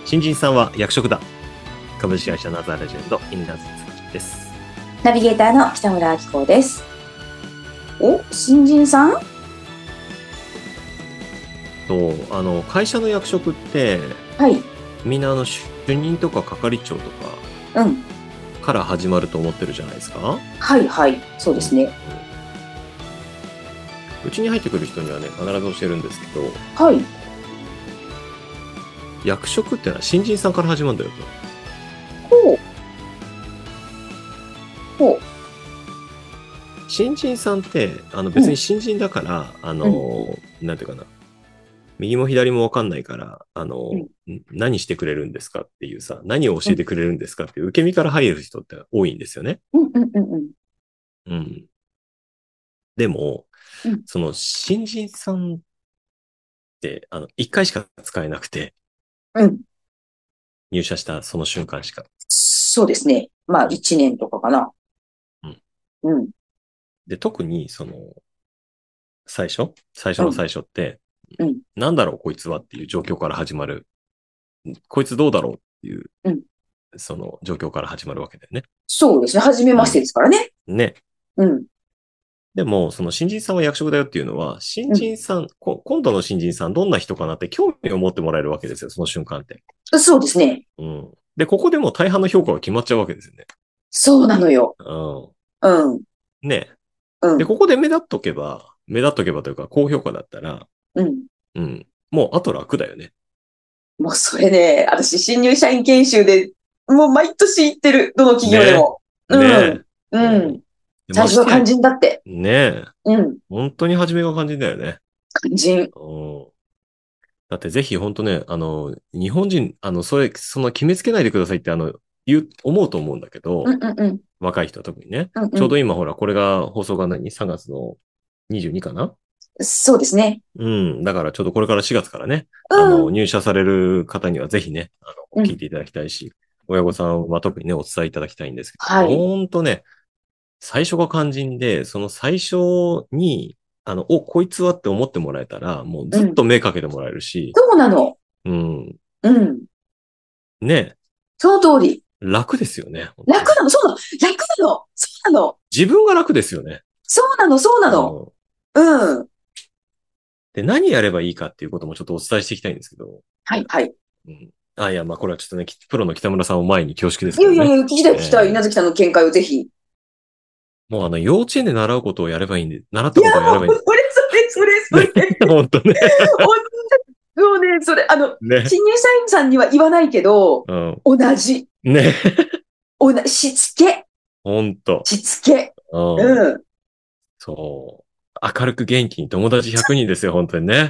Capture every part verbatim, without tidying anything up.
新人さんは役職だ。株式会社ナザーレジェンドインナーズツです。 ナビゲーターの北村明子です。お、新人さん？ とあの会社の役職って、 はい、 みんなあの主任とか係長とか、うん、から始まると思ってるじゃないですか。 はいはい、そうですね。うんうちに入ってくる人にはね必ず教えるんですけど、 はい、 役職ってのは新人さんから始まるんだよと。ほうほう。 新人さんってあの別に新人だから、うん、あの、うん、なんていうかな、右も左も分かんないからあの、うん、何してくれるんですかっていうさ、何を教えてくれるんですかっていう受け身から入る人って多いんですよね。 うんうんうんうん。 うん。でも、うん、その新人さんってあの一回しか使えなくて、 うん、 入社したその瞬間しか。 そうですね。まあ一年とかかな。 うん。 うん。 で特にその最初最初の最初って、 うん、 なんだろうこいつはっていう状況から始まる。こいつどうだろうっていう、うん、その状況から始まるわけだよね。 そうですね。初めましてですからね。 うん、ね。 うん。 でも、その新人さんは役職だよっていうのは、新人さん、うん、今度の新人さんどんな人かなって興味を持ってもらえるわけですよ、その瞬間って。 そうですね。 うん。で、ここでも大半の評価が決まっちゃうわけですよね。 そうなのよ。 うん。 うん。 ね。うん。で、ここで目立っとけば、目立っとけばというか、高評価だったら、 うん。 うん。もう、あと楽だよね。 もうそれね、私、新入社員研修で、もう毎年行ってる。どの企業でも。 ねえ。 うん。うん。最初は肝心だって。 ねえ。 うん。 本当に初めが肝心だよね。 肝心。 うん。だってぜひ本当ね、あの、日本人、あの、それ、その決めつけないでくださいって、あの、言う、思うと思うんだけど、 うんうんうん、 若い人は特にね、 うんうん。 ちょうど今ほら、これが放送が何 ?さん 月のにじゅうにかな？ そうですね。 うん。だからちょうどこれからしがつからね、うん、あの、入社される方にはぜひね、あの、聞いていただきたいし、うん、親御さんは特にね、お伝えいただきたいんですけど、はい。ほんとね、最初が肝心で、その最初に、あの、お、こいつはって思ってもらえたら、もうずっと目かけてもらえるし。 うん、そうなの。 うん。 うん。 ね。 その通り。 楽ですよね。 楽なの、そうなの。楽なの。そうなの。 自分が楽ですよね。 そうなの、そうなの。うん。うん、 で、何やればいいかっていうこともちょっとお伝えしていきたいんですけど。 はい、はい。 うん。あ、いや、まあこれはちょっとね、プロの北村さんを前に恐縮ですけどね。 いやいやいや、聞きたい聞きたい。稲、えー、月さんの見解をぜひ。 もうあの、幼稚園で習うことをやればいいんで、習ったことをやればいいんで。 それそれそれそれ。 本当ね。 もうね、それ、あの、ね、新入社員さんには言わないけど、うん、同じ。 ね。 おな、しつけ。 ほんと。 しつけ。 うん。うん、そう。明るく元気に友達ひゃくにんですよ、本当にね。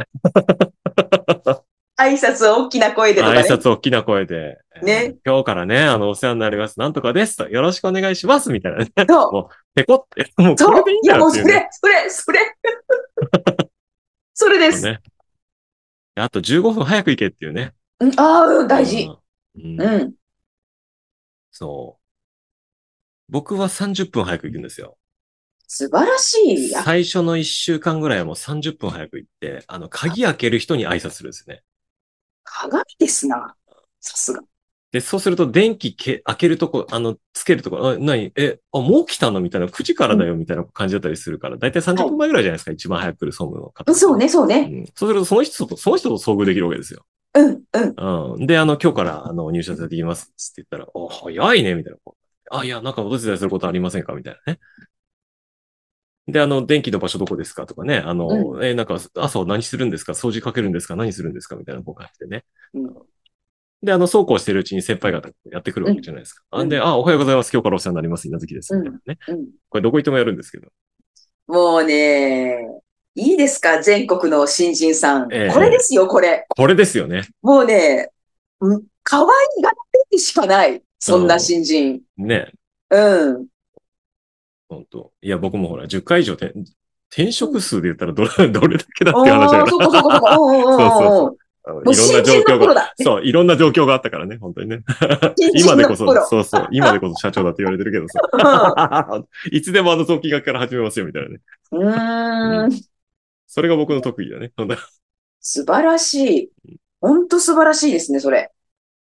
挨拶を大きな声でとかね。 挨拶を大きな声で。ね。今日からね、あの、お世話になります。なんとかですと。よろしくお願いします。みたいなね。そう。もう、ペコって。もう、これでいいんだよっていう、ね。いや、もうそれ、それ、それ。それです。 ね。あとじゅうごふん早く行けっていうね。 うん、ああ、大事。うん。うん。 そう。僕はさんじゅっぷん早く行くんですよ。 素晴らしい。 最初のいっしゅうかんぐらいはもうさんじゅっぷん早く行って、あの、鍵開ける人に挨拶するんですよね。 鏡ですな。さすが。 で、そうすると電気け開けるとこ、あの、つけるとこ、あ、何え、あ、もう来たのみたいな、くじからだよみたいな感じだったりするから、だいたいさんじゅっぷんまえぐらいじゃないですか、はい、一番早く来る総務の方。 そうね、そうね。 うん。そうすると、その人と、その人と遭遇できるわけですよ。 うん、うん。 うん。で、あの、今日から、あの、入社させていきますって言ったら、お、早いね、みたいな。あ、いや、なんかお手伝いすることありませんかみたいなね。で、あの、電気の場所どこですかとかね。あの、うん、え、なんか、朝何するんですか掃除かけるんですか何するんですかみたいなこう感じでね。うん、で、あの、そうこうしてるうちに先輩方やってくるわけじゃないですか。うん、で、あ、おはようございます。今日からお世話になります。稲月です。みたいなね。うんうん、これどこ行ってもやるんですけど。 もうね、いいですか全国の新人さん。えー、これですよ、これ。 これですよね。 もうね、可愛いがってしかない。そんな新人。 うん、ね。 うん。 本当。いや、僕もほら、じゅっかい以上て転職数で言ったらどれ、どれだけだっていう話だから。 そうそうそうそう。そうそうそう。いろんな状況が、そう、いろんな状況があったからね、本当にね。今でこそ、そうそう、今でこそ社長だって言われてるけどさ。いつでもあの早期学から始めますよ、みたいなね。 うーん。うん、 それが僕の得意だね。 素晴らしい。本当素晴らしいですね、それ。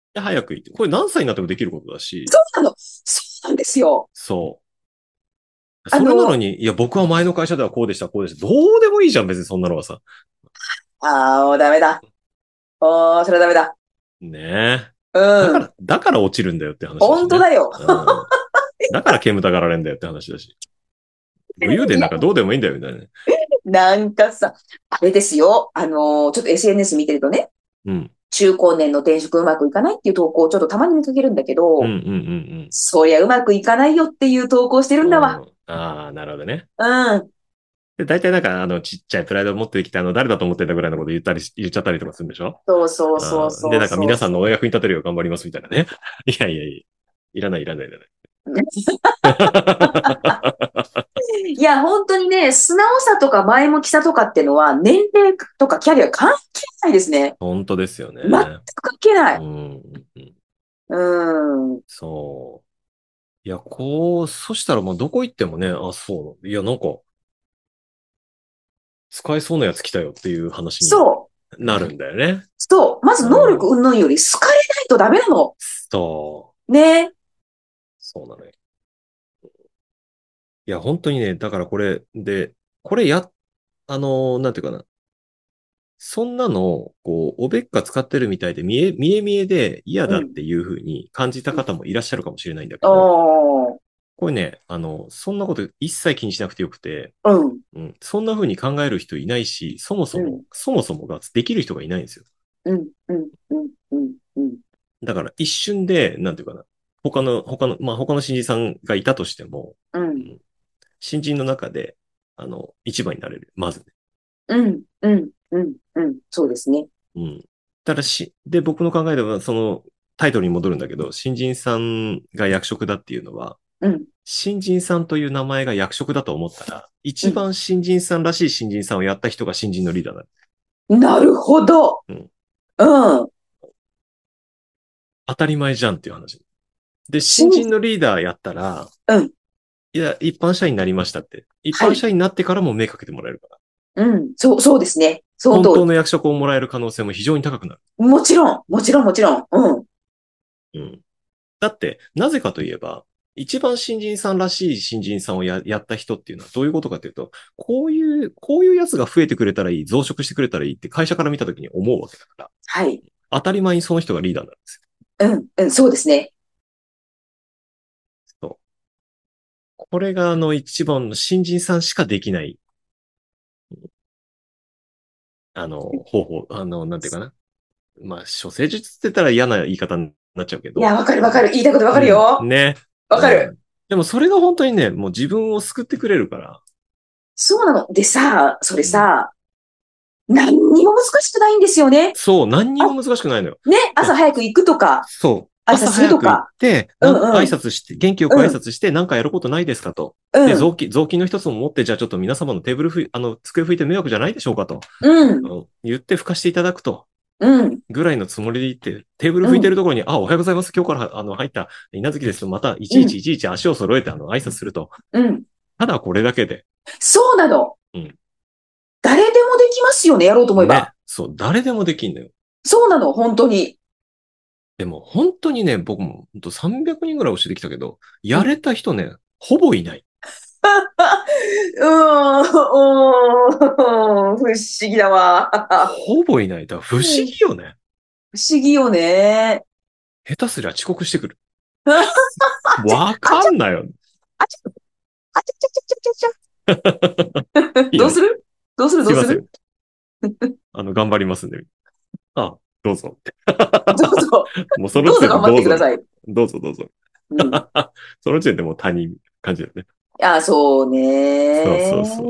で、早く行って。これ何歳になってもできることだし、 そうなの。そうなんですよ。 そう。それなのあの、 に、いや、僕は前の会社ではこうでした、こうでした。どうでもいいじゃん、別にそんなのはさ。 ああ、もうダメだ。おー、それはダメだ。 ねえ。だうん。 から、だから落ちるんだよって話だしね。 本当だよ。 うん。だから煙たがられんだよって話だし。武勇伝いや、 なんかどうでもいいんだよ、みたいなね。 なんかさ、あれですよ。あの、ちょっと エスエヌエス 見てるとね、 うん。 中高年の転職うまくいかないっていう投稿をちょっとたまに見かけるんだけうん、うど、 ん、 そりゃうまくいかないよっていう投稿してるんだわ。 うん、うん。うん。ああ、なるほどね。 うん。 で、大体なんか、あの、ちっちゃいプライドを持ってきて、あの、誰だと思ってんだぐらいのこと言ったりし、言っちゃったりとかするんでしょ？ そうそうそううん。で、 そうなんかそうそ皆さんのお役に立てるよう頑張りますみたいなね。いやいやいや。いらないいらないいらない。 う。いや、本当にね、素直さとか前向きさとかってのは、年齢とかキャリア関係ないですね。 本当ですよね。 全く関係ない。 うん。 うん。 そう。いや、こう、そしたらもうどこ行ってもね、あ、そう。いや、なんか、使えそうなやつ来たよっていう話にそう。 なるんだよね。 そう。まず能力うん。 云々より好かれないとダメなの。 そう。 ね。 そうなのよ。いや、本当にね、だからこれで、これや、あのーなんていうかな。そんなの、こう、おべっか使ってるみたいで、見え、見え見えで嫌うん。 だっていう風に感じた方もいらっしゃるかもしれないんだけど、 おー。 これね、あの、そんなこと一切気にしなくてよくて、 うん。 うん、そんな風に考える人いないし、そもそも、 うん。 そもそもができる人がいないんですよ。 うん。うん。うん。うん。うん。 だから一瞬で、なんていうかな、他の、他の、まあ、他の新人さんがいたとしても、 うん。 うん、新人の中で、あの、一番になれる。まずね。 うん。うん。うん。うん。そうですね。 うん。ただし、で、僕の考えでは、その、タイトルに戻るんだけど、新人さんが役職だっていうのは、 うん。 新人さんという名前が役職だと思ったら、一うん。 番新人さんらしい新人さんをやった人が新人のリーダーだ。 なるほど。 うん。 うん。 当たり前じゃんっていう話。で、新信じ、 人のリーダーやったら、 うん。 いや、一般社員になりましたって。一はい。 般社員になってからも目かけてもらえるから。 うん。そう、そうですね。その通本当の役職をもらえる可能性も非常に高くなる。 り。もちろん、もちろん、もちろん。うん。 うん。だって、なぜかといえば、一番新人さんらしい新人さんをや、やった人っていうのはどういうことかというと、こういう、こういうやつが増えてくれたらいい、増殖してくれたらいいって会社から見たときに思うわけだから、 はい。 当たり前にその人がリーダーなんですうん。うん。そうですね。 よ。そう。これがあの一番の新人さんしかできない、あの、方法、あの、なんていうかな。まあ、処世術って言ったら嫌な言い方になっちゃうけど、 いや、わかるうん。 わかる。言いたいことわかるうん。 よ。 ね。 わかる。 うん。でもそれが本当にね、もう自分を救ってくれるから、 そうなの。でさ、それうん。 さ、何にも難しくないんですよね。 そう、何にあ、 も難しくないのよ。 ね、 いや、 朝早く行くとか、 そう。 挨拶朝早く行っするとか。 て、なん、 うんうん。 挨拶して、元気よく挨うん。 拶して、なんかやることないですかと。で、 うん。 雑巾、雑巾の一つも持って、じゃあちょっと皆様のテーブルふい、あの、机拭いて迷惑じゃないでしょうかと。 うん。 うん、言って拭かしていただくと。 うん。 ぐらいのつもりで言って、テーブル拭いてうん。 るところに、あ、おはようございます。今日からあの入った稲月ですと、またいちいちうん。 いちいち足を揃えてあの挨拶すると。 うん。 ただこれだけで。 そうなの。 うん。 誰でもできますよね、やろうと思えば。 ね。そう、誰でもできんのよ。 そうなの、本当に。 でも本当にね、僕も本当さんびゃくにんぐらい教えてきたけど、 うん。 やれた人ね、ほぼいない。 うーん、うーん、不思議だわ。 ほぼいない。だから不思議よね。 不思議よね。 下手すりゃ遅刻してくる。 あちゃ、 わあちゃ、 かんないよ。 あちゃ、あちゃちゃちゃちゃちゃちゃ。 いや、 どうするどうするすいません。 どうするあの、頑張りますんで。あ、どうぞ。 どうぞ、 もうその時どうぞ頑張っ点でどうぞ。 てください。 どうぞどうぞ。 うん。 その時点でもう他人感じだよね。 あ、そうそうそね。 うそう。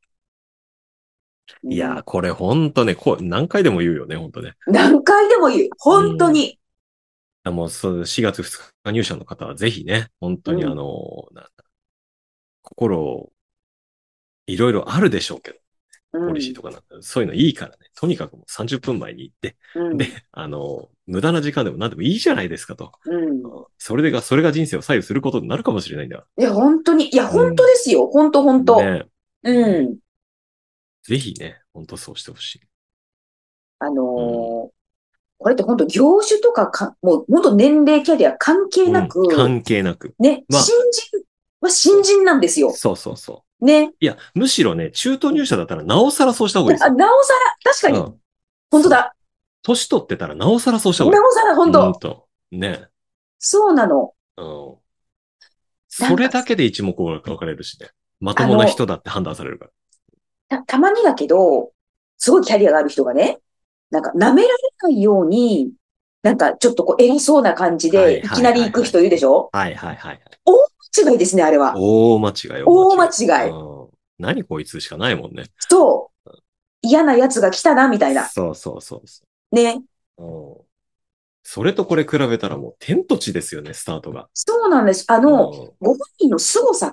うん、 いやー、これほんとね、こう、何回でも言うよね、ほんとね。 何回でも言う。 うん。 本当に。 あもう、そう、しがつふつか入社の方はぜひね、本当にあうん。 の、なんだ心、いろいろあるでしょうけど、ポリシーうん。 とかなんか、そういうのいいからね、とにかくもうさんじゅっぷんまえに行って、で、 うん。 あの、無駄な時間でも何でもいいじゃないですかと。 うん。 それでが、それが人生を左右することになるかもしれないんだ。 いや、本当に。いや、本当うん。 ですよ。本当、本当。 ね。 うん。 ぜひね、ほんとそうしてほしい。 あうん。 のーこれって本当業種とかか、もう本当年齢キャリア関係なく、 うん、関係なく。 ね、 まあ、 新人は新人なんですよ。 そうそうそね。 う。いや、むしろね、中途入社だったらなおさらそうした方がいいですあ、 よ。 なおさら、確かに、 うん。 本当だ。 年取ってたらなおさらそうした方がいい。 なおさら、本うん当。 と。ね。 そうなの。 うん。 なんか、 それだけで一目置かれるしね。まともなあの、 人だって判断されるから。 た、たまにだけど、すごいキャリアがある人がね、なんか舐められないように、なんかちょっとこう偉そうな感じで、いはいはきなり行くいはいはい。 人いるでしょ？ はいはいはい。 大間違いですね、あれは。 大間違い、大大間違い。 間違い。 うん。何こいつしかないもんね。 そう。嫌な奴が来たな、みたいな。 そうそうそうそね。 う。うん。それとこれ比べたらもう天と地ですよね、スタートが。 そうなんです。あの、 うご本人の凄さって、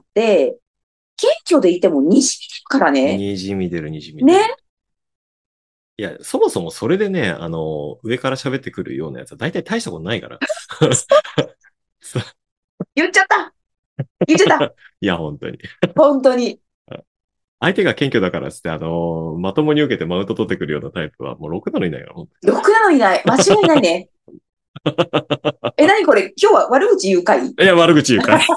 謙虚でいてもにじみるからん。 ね。 にじみ出る、にじみ出る。 ね。 いや、そもそもそれでね、あの、上から喋ってくるようなやつは大体大したことないから。そう言っちゃった。言っちゃった。 いや、本当に。 本当に。 相手が謙虚だからっつって、あの、まともに受けてマウント取ってくるようなタイプはもうろくなのいないから、本ろくなのいない。間違いないね。え、なにこれ今日は悪口言う会？ 当に。いや、悪口言うかい。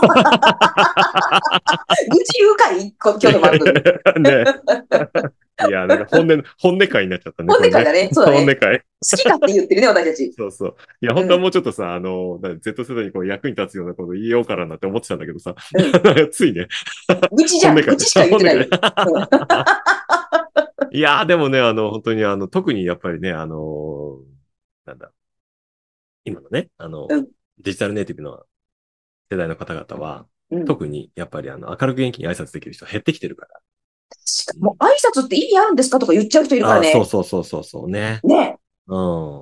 愚痴言う会こ今日の番組。 ね。いや、なんか本音、本音会になっちゃったね。 本音会だね。そうだね。 本音会。 好きかって言ってるね、私たち。 そうそう。いや、本当はもうちょっとさ、あの、な Z 世代にこう役に立つようなこと言おうからなって思ってたんだけどさ、 うん。 ついね。 愚痴じゃん。 本音会。 愚痴しか言ってないよ。 本音会いやー、でもね、あの、本当にあの、特にやっぱりね、あの、なんだ、今のね、あの、 うん。 デジタルネイティブの世代の方々は、 うん。 特にやっぱりあの、明るく元気に挨拶できる人減ってきてるから。 確かもう挨拶って意味あるんですかとか言っちゃう人いるかああ、そうらね。 そうそうそうそうね。 ね。 うん。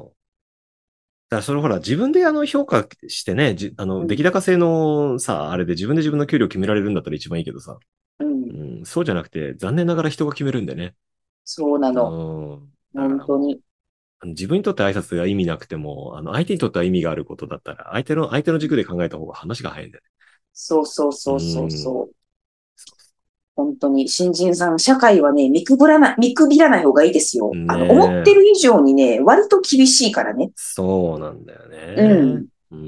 だからそれほら、自分であの、評価してね、じ、あの、出うん。 来高制のさ、あれで自分で自分の給料決められるんだったら一番いいけどさ。 うん。 うん、そうじゃなくて、残念ながら人が決めるんでね。 そうなうの。 ん。だからもう、 本当に。 あの自分にとって挨拶が意味なくても、あの、相手にとっては意味があることだったら、相手の、相手の軸で考えた方が話が早いんだよそうそうね。 そうそううん。 そう。本当に、新人さん、社会はね、見くぶらない、見くびらない方がいいですよ。あねの、思ってえ。 る以上にね、割と厳しいからね。 そうなんだようね。 ん。 うん。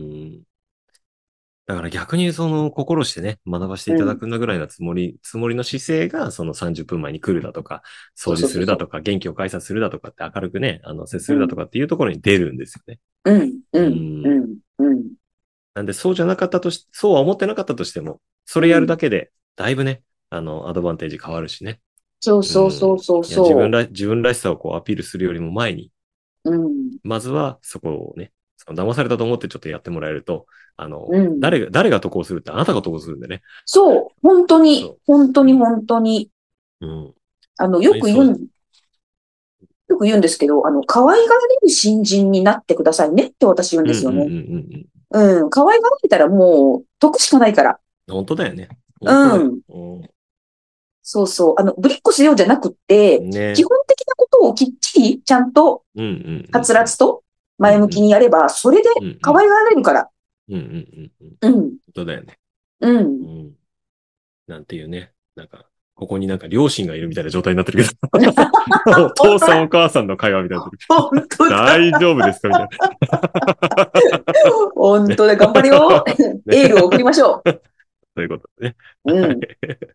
だから逆にその心してね、学ばせていうん。 ただくんだぐらいのつもり、つもりの姿勢が、そのさんじゅっぷんまえに来るだとか、 そう掃除そうそうそするだとか、元気を解散するだとかって明るくね、あの、接すう。 るうん。 だとかっていうところに出るんですよね。 うん。ううん。うん。 ん。うん。 なんでそうじゃなかったとし、そうは思ってなかったとしても、それやるうん。 だけで、だいぶね、あの、アドバンテージ変わるしね。 そううん。 そうそうそういや、自分そら、自分らしさをこうアピールするよりも前に、 う。うん。 まずはそこをね、その騙されたと思ってちょっとやってもらえると、あの、 うん。 誰が、誰が得をするってあなたが得をするんでね。 そう。本当に、 そ本当う。うん。 に本当に。 うん。 あの、よ何そう、 く言うん、よく言うんですけど、あの、可愛がられる新人になってくださいねって私言うんうんうんうんうですよね。 んうん。可愛がられたらもう、得しかないから。 うん。本当だよね。本当だよ。 うん。 うそうそう。あの、ぶりっ子しようじゃなくって、 ん。ね。 基本的なことをきっちり、ちゃんと、 うんうんうはつんうん。 らつと、前向きうんうん。 にやれば、それでうんうん。 可愛がられるから。 うんうんうんうん。 うん。 本当だよね。 うん。 うん。なんていうね。なんか、ここになんか両親がいるみたいな状態になってるけど。お父さんお本当だ。 母さんの会話みたいになってる。 本当だ。 大丈夫ですかみたいな。ね。 本当だ。頑張るよ。 ね。 エールを送りましょということでね。 う。うん。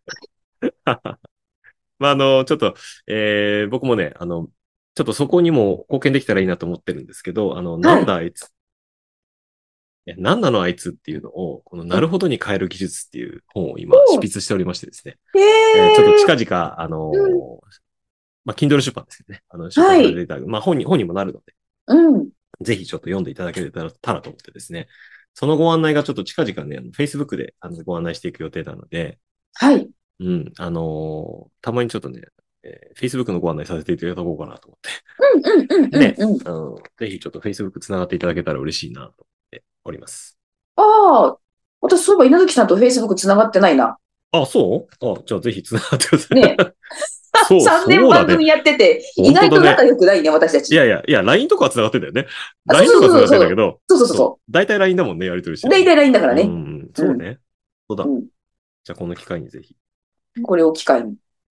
まあ、あの、ちょっと、えー、僕もね、あの、ちょっとそこにも貢献できたらいいなと思ってるんですけど、あの、なはい。 んだあいつ、え何なのあいつっていうのを、このなるほどに変える技術っていう本を今、執お筆しておりましてですね。 へえーちょっとえ。 近々、あのうん。 ーまあ、Kindle 出版ですけどね。あの、出版はい。 させていただく。まあ、本に、本にもなるので、 うん。 ぜひちょっと読んでいただけたらたらと思ってですね。そのご案内がちょっと近々ね、あの Facebook であのご案内していく予定なので、 はい。 うん、あのーたまにちょっとね、えー Facebook のご案内させていただこうかなと思って。 うんうんうんうんね、 うん。 あの、ぜひちょっと Facebook つながっていただけたら嬉しいなと思っております。 ああ、私そういえば稲垣さんと Facebook つながってないな。 あ、そうあ、じゃあぜひつながってください。 ね。 そう、 さんねんそうだね。 番組やってて、意外と仲本当だね。 良くないね、私たち。 いやいや、いや、ライン とかは繋がってんだよね。 あ、そうライン とかは繋がそうそうそう。 ってんだけど、 そうそうそうそう。 そ大体 ライン だもんね、やり取りしう。 てるのね。 で、いらないんだからうね。 ん、 うん。 そうね。そうだ。 うん。 じゃあこの機会にぜひ。 これを機会に。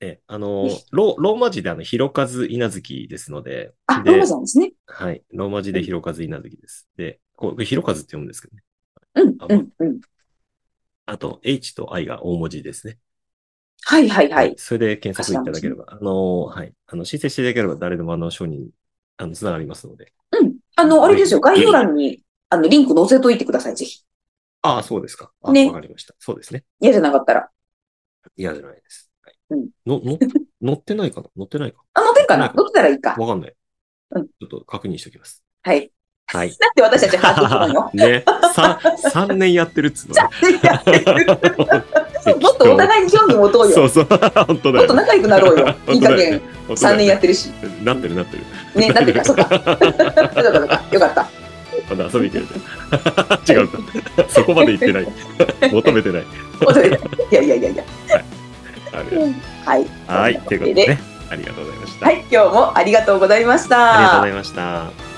え、あの、ロローマ字であの、ひろかず稲月ですので、 あ、 でローマさんですね。 はい。ローマ字でひろかず稲月です。で、これひろかずって読むんですけどね。 うん、 あ、まうん、うん。 あと、H と I が大文字ですね。 はいはいははい。 い。 それで検索いただけれ頭文字ね。 ば、あの、はい。あの、申請していただければ誰でもあの、承認、あの、つながりますので。 うん。あの、あれぜひ。 ですよ。概要欄に、あの、リンク載せといてください、ぜひ。 ああ、そうですか。あ、わね。 かりました。そうですね。 嫌じゃなかったら。 嫌じゃないです。はい。 うん。 の、の、乗ってないかな乗ってないかあ、載ってるかな？ 乗ってないか載ってたらいいか。 わかんない。 うん。 ちょっと確認しておきます。 はい。 はい。 なんで私たち把握するのよ。 ね。さ、三年やってるっつうのね。 やってる。もっとお互いに興味持とうよ。 そうそう。本当だよ、ね。 もっと仲良くなろうよ。いい加減。さんねんやってる。 るし。 なってるなってる。 ね、なってるか、そっか。よかった、よかった。よかった。 まだ遊びに行ける。違うか。そこまで言ってない。求めてない。 いやいやいやいや。 あれはい。 はい。ということでね。ありがとうございました。 はい。今日もありがとうございました。 ありがとうございました。